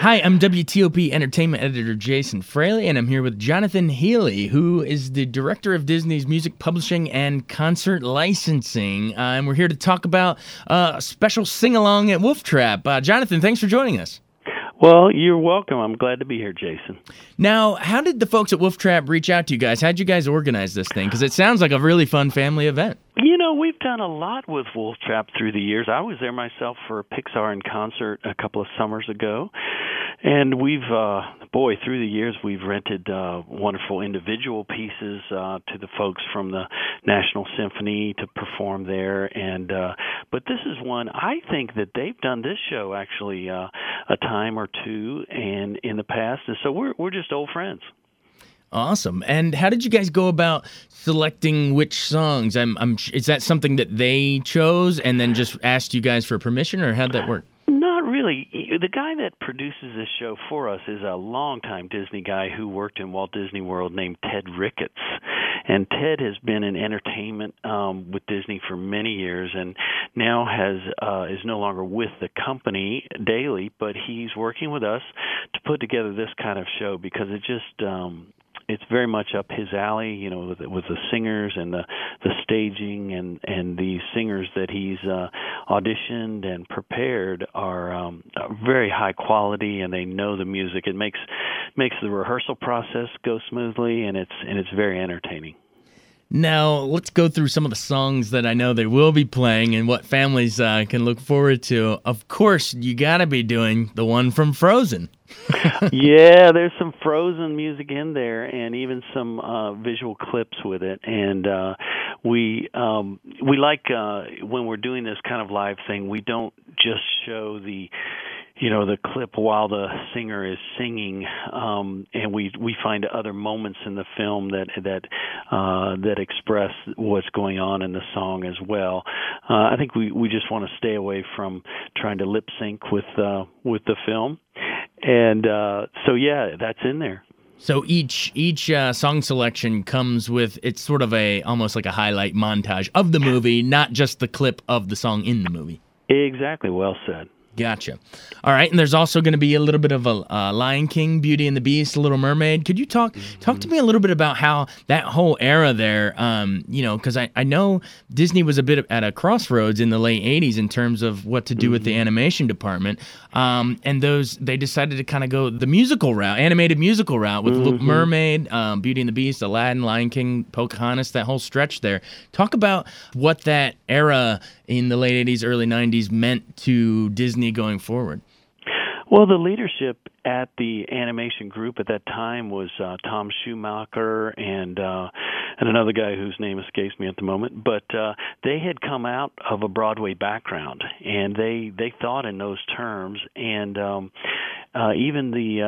Hi, I'm WTOP Entertainment Editor Jason Fraley, and I'm here with Jonathan Healy, who is the director of Disney's music publishing and concert licensing. And we're here to talk about a special sing-along at Wolf Trap. Jonathan, thanks for joining us. Well, you're welcome. I'm glad to be here, Jason. Now, how did the folks at Wolf Trap reach out to you guys? How'd you guys organize this thing? Because it sounds like a really fun family event. You know, we've done a lot with Wolf Trap through the years. I was there myself for Pixar in concert a couple of summers ago. And we've, through the years, we've rented wonderful individual pieces to the folks from the National Symphony to perform there. And but this is one, I think that they've done this show actually a time or two and in the past. And so we're just old friends. Awesome. And how did you guys go about selecting which songs? Is that something that they chose and then just asked you guys for permission, or how'd that work? Not really. The guy that produces this show for us is a longtime Disney guy who worked in Walt Disney World named Ted Ricketts. And Ted has been in entertainment with Disney for many years, and now is no longer with the company daily, but he's working with us to put together this kind of show because it just it's very much up his alley, you know, with the singers and the staging and the singers that he's auditioned and prepared are very high quality, and they know the music. It makes the rehearsal process go smoothly, and it's very entertaining. Now, let's go through some of the songs that I know they will be playing and what families can look forward to. Of course, you got to be doing the one from Frozen. Yeah, there's some Frozen music in there and even some visual clips with it. And we like when we're doing this kind of live thing, we don't just show the clip while the singer is singing, and we find other moments in the film that express what's going on in the song as well. I think we just want to stay away from trying to lip sync with the film, and so yeah, that's in there. So each song selection comes with, it's sort of almost like a highlight montage of the movie, not just the clip of the song in the movie. Exactly, well said. Gotcha. All right, and there's also going to be a little bit of a Lion King, Beauty and the Beast, Little Mermaid. Could you talk to me a little bit about how that whole era there, because I know Disney was a bit at a crossroads in the late 80s in terms of what to do with the animation department, and they decided to kind of go the musical route, animated musical route with Little Mermaid, Beauty and the Beast, Aladdin, Lion King, Pocahontas, that whole stretch there. Talk about what that era in the late 80s, early 90s meant to Disney going forward. Well, the leadership at the animation group at that time was Tom Schumacher and another guy whose name escapes me at the moment. But they had come out of a Broadway background, and they thought in those terms. And even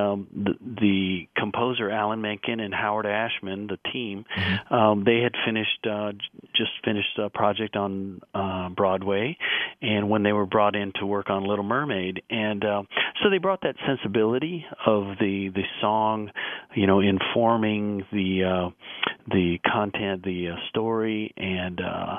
the composer Alan Menken and Howard Ashman, the team, they had just finished a project on Broadway, and when they were brought in to work on Little Mermaid, and so they brought that sensibility of the song, informing the content, the story, and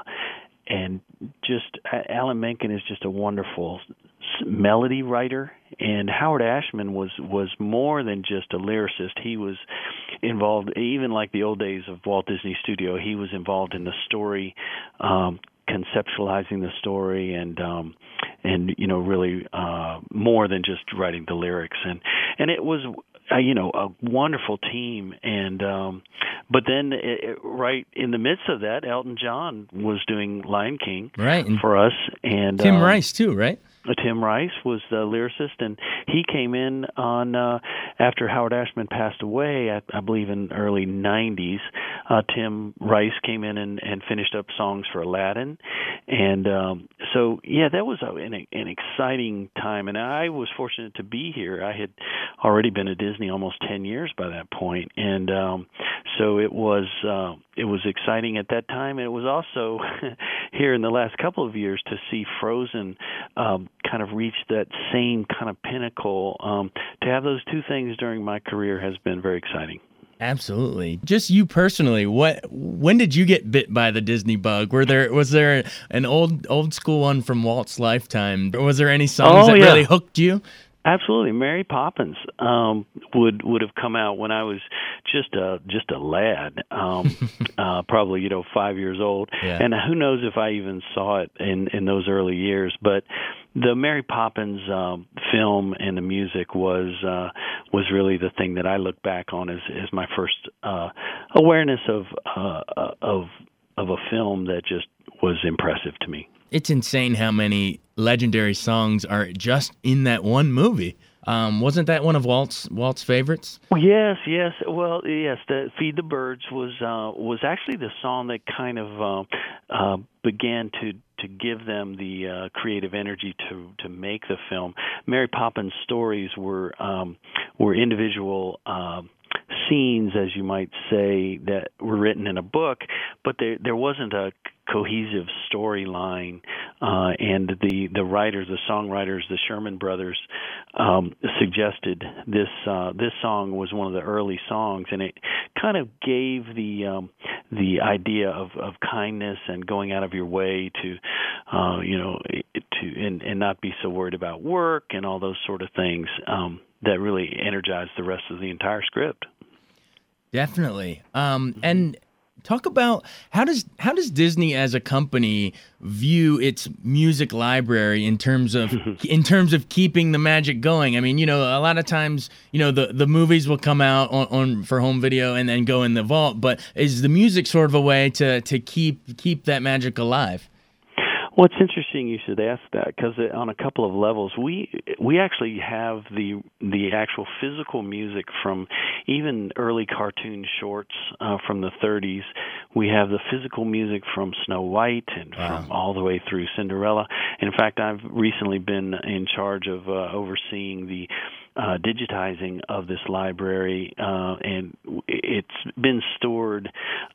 just Alan Menken is just a wonderful melody writer, and Howard Ashman was more than just a lyricist. He was involved, even like the old days of Walt Disney Studio, he was involved in the story, conceptualizing the story, and really more than just writing the lyrics, and it was a wonderful team, and but then right in the midst of that, Elton John was doing Lion King for us, and Tim Rice too, right? Tim Rice was the lyricist, and he came in on after Howard Ashman passed away, I believe in early 90s. Tim Rice came in and finished up songs for Aladdin, and so yeah, that was an exciting time, and I was fortunate to be here. I had already been at Disney almost 10 years by that point, and so it was exciting at that time. And it was also here in the last couple of years to see Frozen kind of reach that same kind of pinnacle. To have those two things during my career has been very exciting. Absolutely. Just you personally, when did you get bit by the Disney bug? Was there an old school one from Walt's lifetime? Or was there any songs that really hooked you? Absolutely, Mary Poppins would have come out when I was just a lad, probably 5 years old, Yeah. and who knows if I even saw it in those early years. But the Mary Poppins film and the music was really the thing that I look back on as my first awareness of a film that just was impressive to me. It's insane how many legendary songs are just in that one movie. Wasn't that one of Walt's favorites? Yes, yes. Well, yes. The "Feed the Birds" was actually the song that kind of began to give them the creative energy to make the film. Mary Poppins stories were individual scenes, as you might say, that were written in a book, but there wasn't a cohesive storyline, and the writers, the songwriters, the Sherman Brothers, suggested this song was one of the early songs, and it kind of gave the idea of kindness and going out of your way to and not be so worried about work and all those sort of things, that really energized the rest of the entire script. Definitely. And talk about how does Disney as a company view its music library in terms of keeping the magic going? I mean, a lot of times, the movies will come out on for home video and then go in the vault, but is the music sort of a way to keep that magic alive? Well, it's interesting you should ask that, because on a couple of levels, we actually have the actual physical music from even early cartoon shorts from the 30s. We have the physical music from Snow White and from all the way through Cinderella. In fact, I've recently been in charge of overseeing the digitizing of this library, and it's been stored,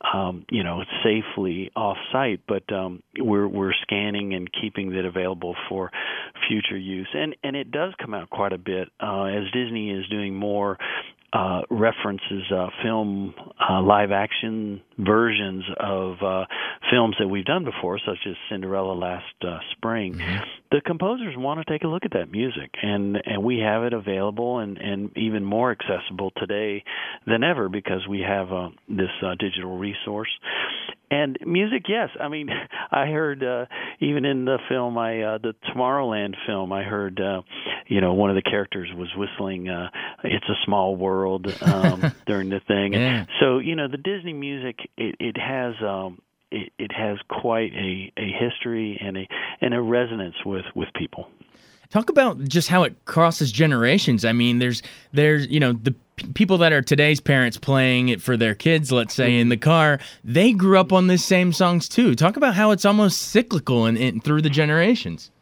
safely off-site, but we're scanning and keeping it available for future use. And it does come out quite a bit as Disney is doing more references film live action versions of films that we've done before, such as Cinderella last spring. Mm-hmm. The composers want to take a look at that music, and we have it available and even more accessible today than ever, because we have this digital resource. And music, yes. I mean, I heard even in the film, the Tomorrowland film, I heard one of the characters was whistling "It's a Small World" during the thing. Yeah. So the Disney music, it has quite a history and a resonance with people. Talk about just how it crosses generations. I mean, there's the people that are today's parents playing it for their kids, let's say, in the car, they grew up on these same songs too. Talk about how it's almost cyclical and through the generations.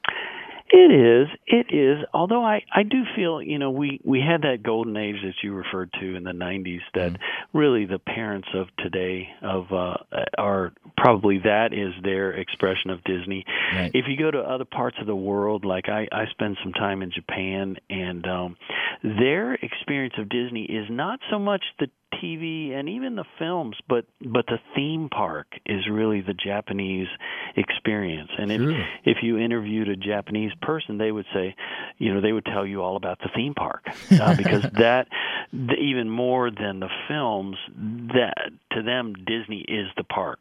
It is. Although I do feel, we had that golden age that you referred to in the 90s that really the parents of today are probably, that is their expression of Disney. Right. If you go to other parts of the world, like I spent some time in Japan, and their experience of Disney is not so much the TV and even the films, but the theme park is really the Japanese experience. And if you interviewed a Japanese person, they would say, they would tell you all about the theme park, because even more than the films, that to them Disney is the park.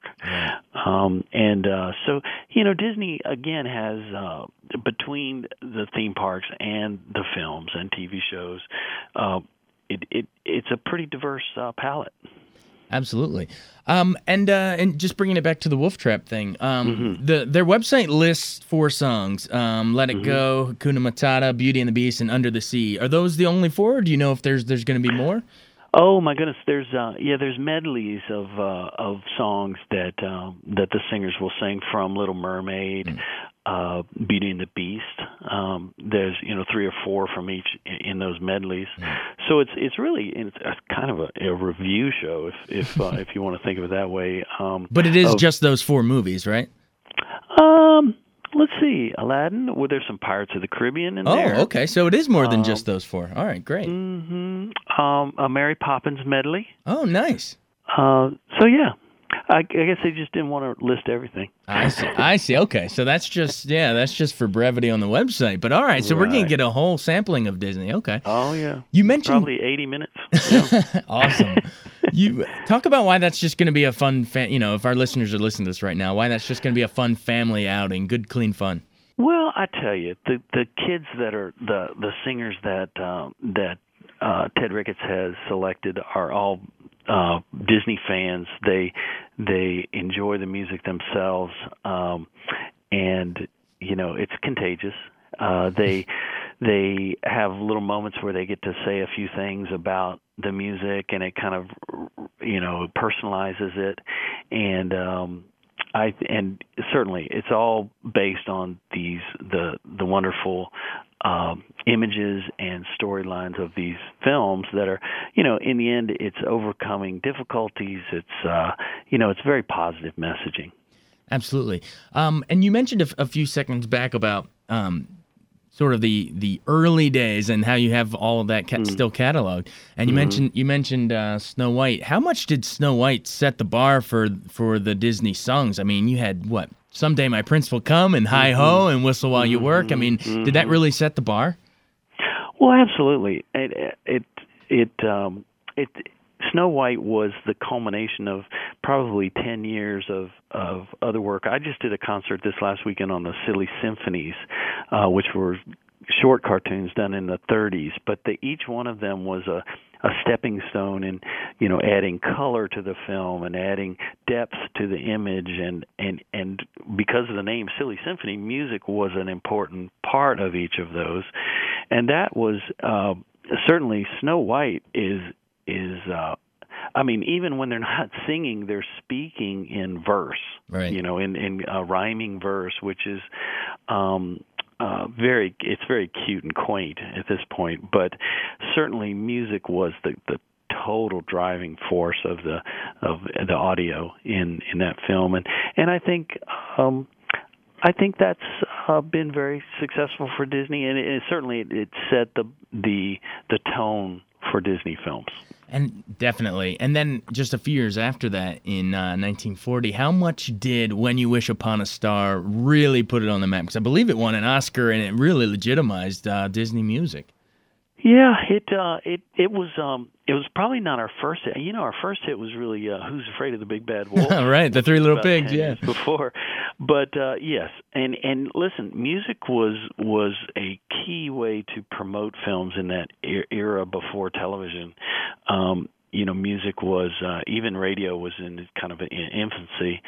So Disney again has between the theme parks and the films and TV shows, it's a pretty diverse palette. Absolutely. And just bringing it back to the Wolf Trap thing, their website lists 4 songs, Let It Go, Hakuna Matata, Beauty and the Beast, and Under the Sea. Are those the only 4, or do you know if there's going to be more? Oh my goodness, there's medleys of songs that the singers will sing from Little Mermaid, Beauty and the Beast. There's 3 or 4 from each in those medleys. So it's really kind of a review show if you want to think of it that way. But it is just those 4 movies, right? Let's see, Aladdin. Well, there's some Pirates of the Caribbean in there. Oh, okay. So it is more than just those 4. All right, great. A Mary Poppins medley. Oh, nice. So yeah. I guess they just didn't want to list everything. I see. I see. Okay, so that's just for brevity on the website. But all right, so we're gonna get a whole sampling of Disney. Okay. Oh yeah. You mentioned probably 80 minutes. Yeah. Awesome. You talk about why that's just gonna be a fun, if our listeners are listening to this right now, why that's just gonna be a fun family outing, good, clean fun. Well, I tell you, the kids that are the singers that Ted Ricketts has selected are all Disney fans. They enjoy the music themselves, and it's contagious. They have little moments where they get to say a few things about the music, and it kind of personalizes it, and certainly it's all based on the wonderful images and storylines of these films that are, in the end, it's overcoming difficulties. It's it's very positive messaging. Absolutely. And you mentioned a few seconds back about sort of the early days and how you have all of that still cataloged. And you mentioned Snow White. How much did Snow White set the bar for the Disney songs? I mean, you had what? Someday My Prince Will Come and Hi Ho and Whistle While You Work. I mean, did that really set the bar? Well, absolutely. Snow White was the culmination of probably 10 years of other work. I just did a concert this last weekend on the Silly Symphonies, which were short cartoons done in the 30s, but each one of them was a stepping stone in, adding color to the film and adding depth to the image, and because of the name Silly Symphony, music was an important part of each of those, and that was certainly Snow White is even when they're not singing, they're speaking in verse, right? In rhyming verse, which is it's very cute and quaint at this point. But certainly, music was the total driving force of the audio in that film, and I think that's been very successful for Disney, and it certainly it set the tone for Disney films. And definitely. And then just a few years after that, in 1940, how much did When You Wish Upon a Star really put it on the map? Because I believe it won an Oscar, and it really legitimized Disney music. Yeah, it was probably not our first hit. Our first hit was really Who's Afraid of the Big Bad Wolf? Right, the Three Little Pigs, yeah. Before, but yes, and listen, music was a key way to promote films in that era before television. Music was even radio was in kind of in infancy,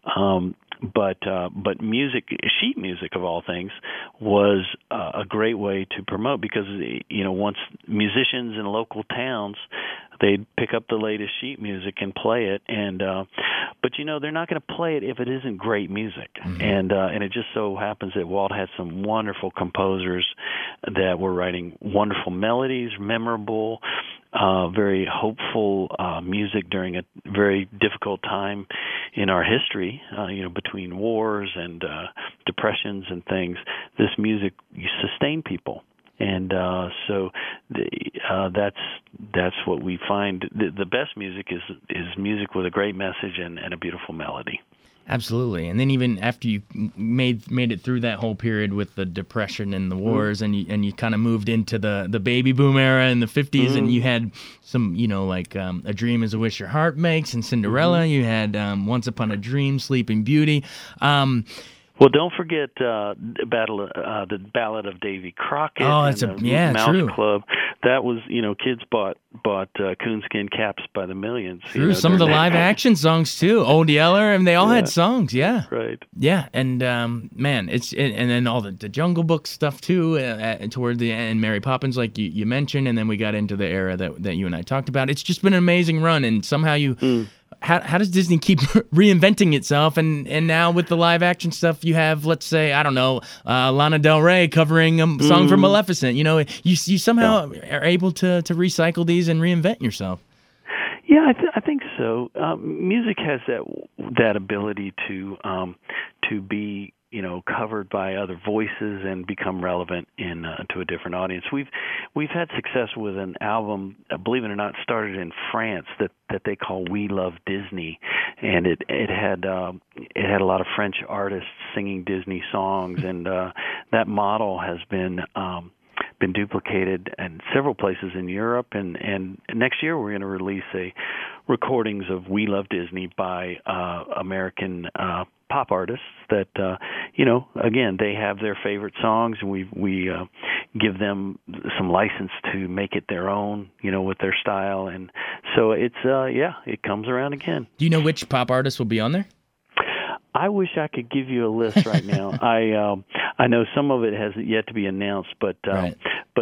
but music, sheet music of all things, was a great way to promote because once musicians in local towns, they'd pick up the latest sheet music and play it, but they're not going to play it if it isn't great music, and it just so happens that Walt had some wonderful composers that were writing wonderful melodies, memorable, very hopeful music during a very difficult time in our history, between wars and depressions and things. This music sustained people, and so that's what we find. The best music is music with a great message and a beautiful melody. Absolutely. And then even after you made it through that whole period with the Depression and the wars, and you kind of moved into the baby boom era in the 50s, and you had some, like A Dream Is a Wish Your Heart Makes and Cinderella. You had Once Upon a Dream, Sleeping Beauty. Well, don't forget the Ballad of Davy Crockett. Oh, that's Mouse true. Club. That was, kids bought coonskin caps by the millions. True. Some of the live action songs too. Old Yeller, and they all had songs. Yeah. Right. Yeah, and man, and then all the Jungle Book stuff too. Toward the end, Mary Poppins, like you mentioned, and then we got into the era that you and I talked about. It's just been an amazing run, and somehow you. How does Disney keep reinventing itself? And now with the live action stuff, you have, let's say, I don't know, Lana Del Rey covering a song from Maleficent. You somehow are able to recycle these and reinvent yourself. Yeah, I think so. Music has that ability to be covered by other voices and become relevant to a different audience. We've had success with an album, believe it or not, started in France that they call We Love Disney, and it had a lot of French artists singing Disney songs, and that model has been duplicated in several places in Europe, and next year we're going to release recordings of We Love Disney by American pop artists that again, they have their favorite songs, and we give them some license to make it their own, with their style, and so it comes around again. Do you know which pop artists will be on there? I wish I could give you a list right now. I know some of it has yet to be announced, but right.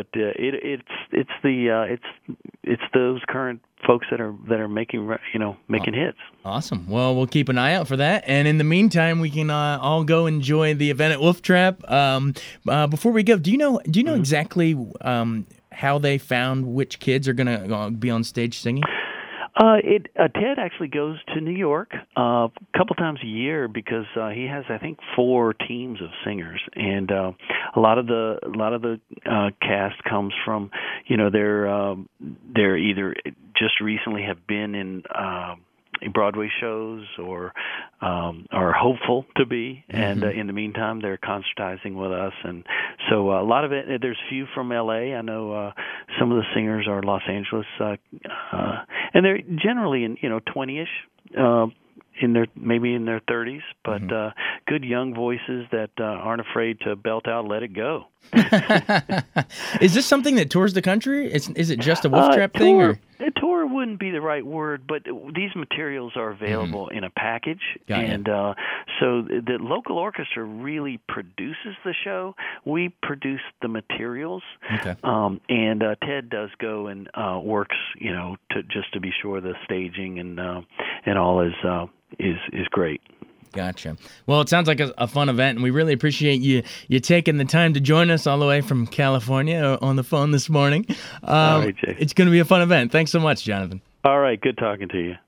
It's those current folks that are making hits. Awesome. Well, we'll keep an eye out for that, and in the meantime, we can all go enjoy the event at Wolf Trap. Before we go, do you know exactly how they found which kids are going to be on stage singing? Ted actually goes to New York a couple times a year because he has, I think, 4 teams of singers, and a lot of the cast comes from, they're either just recently have been in Broadway shows or are hopeful to be, and in the meantime they're concertizing with us, and so a lot of it. There's a few from L.A. I know some of the singers are Los Angeles, and they're generally in 20-ish. In their 30s, but good young voices that aren't afraid to belt out "Let It Go." Is this something that tours the country? Is it just a Wolf Trap thing? Or? Tour wouldn't be the right word, but these materials are available in a package, and so the local orchestra really produces the show. We produce the materials, and Ted does go and works, to be sure the staging and all is great. Gotcha. Well, it sounds like a fun event, and we really appreciate you taking the time to join us all the way from California on the phone this morning. All right, Jay. It's going to be a fun event. Thanks so much, Jonathan. All right. Good talking to you.